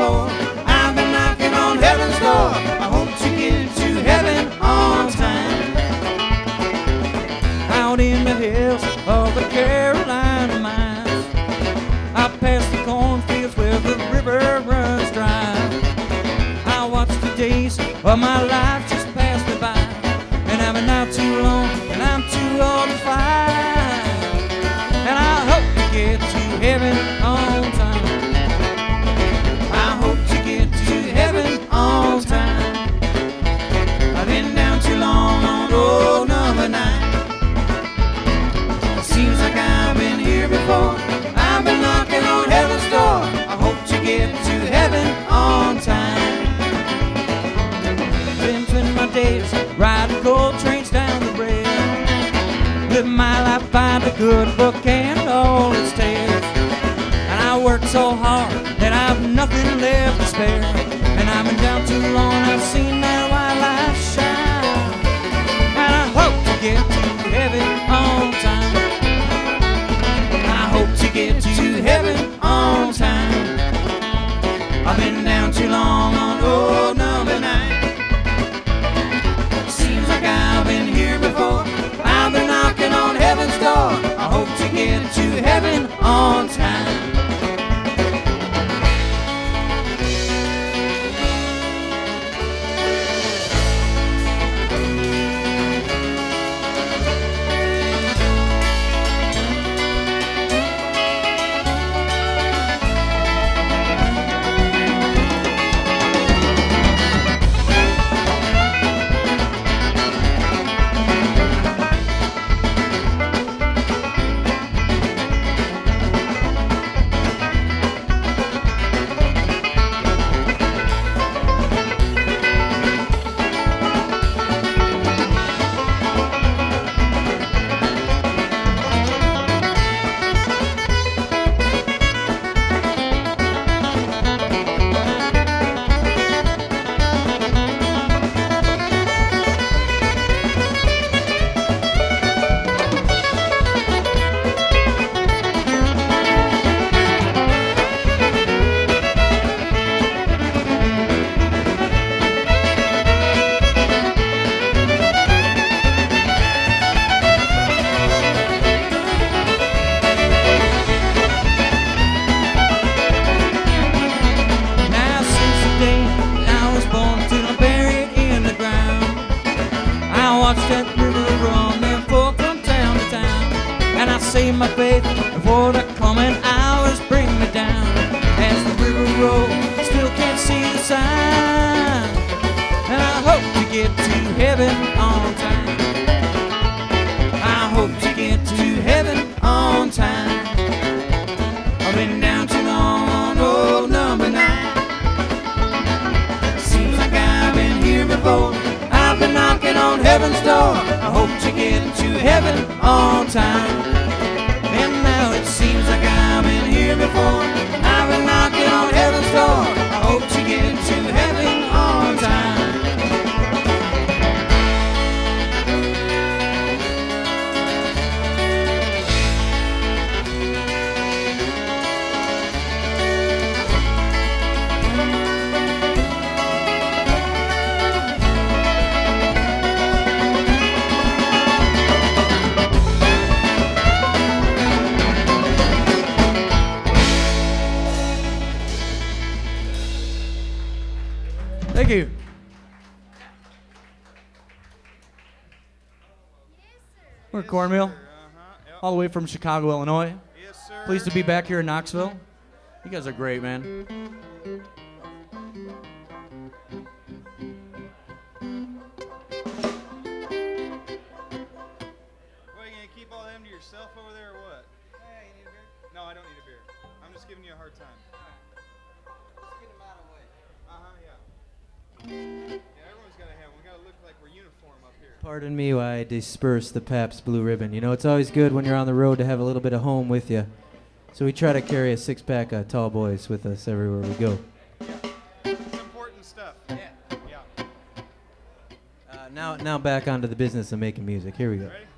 before. I've been knocking on heaven's door. I hope to get to heaven on time. Out in the hills of the Carolina mines, I pass the cornfields where the river runs dry. I watch the days of my life just pass me by, and I've been out too long, and I'm too old to fight. And I hope to get to heaven on time. I hope to get to heaven on time. I've been down too long on road number 9. It seems like I've been here before. I've been knocking on heaven's door. I hope to get to heaven on time. Been spending my days riding coal trains down the rail, living my life by the good book and all its tales. And I work so hard that I've nothing left to spare. And I've been down too long, I've seen that white light shine. And I hope to get to heaven on time. I hope to get to heaven on time. I've been down too long on road number 9. Seems like I've been here before. I've been knocking on heaven's door. I hope to get to heaven on time. That river run, them folk from town to town. And I save my faith before the coming hours bring me down. As the river rolls, still can't see the sign. And I hope to get to heaven on time. I hope to get to heaven on time. I've been down too long on road number 9. Seems like I've been here before. I've been knocking on heaven's door. I hope to get to heaven on time. And now it seems like I've been here before. I've been knocking on heaven's door. I hope to get to heaven on time. Thank you. We're Cornmeal, all the way from Chicago, Illinois. Yes, sir. Pleased to be back here in Knoxville. You guys are great, man. Well, you gonna keep all them to yourself over there or what? Hey, you need a beer? No, I don't need a beer. I'm just giving you a hard time. Let's get him out of the way. Yeah. Yeah, everyone's gotta have one. We gotta look like we're uniform up here. Pardon me while I disperse the Pabst Blue Ribbon. You know, it's always good when you're on the road to have a little bit of home with you. So we try to carry a six-pack of tall boys with us everywhere we go. It's important stuff. Yeah. Now back onto the business of making music. Here we go. Ready?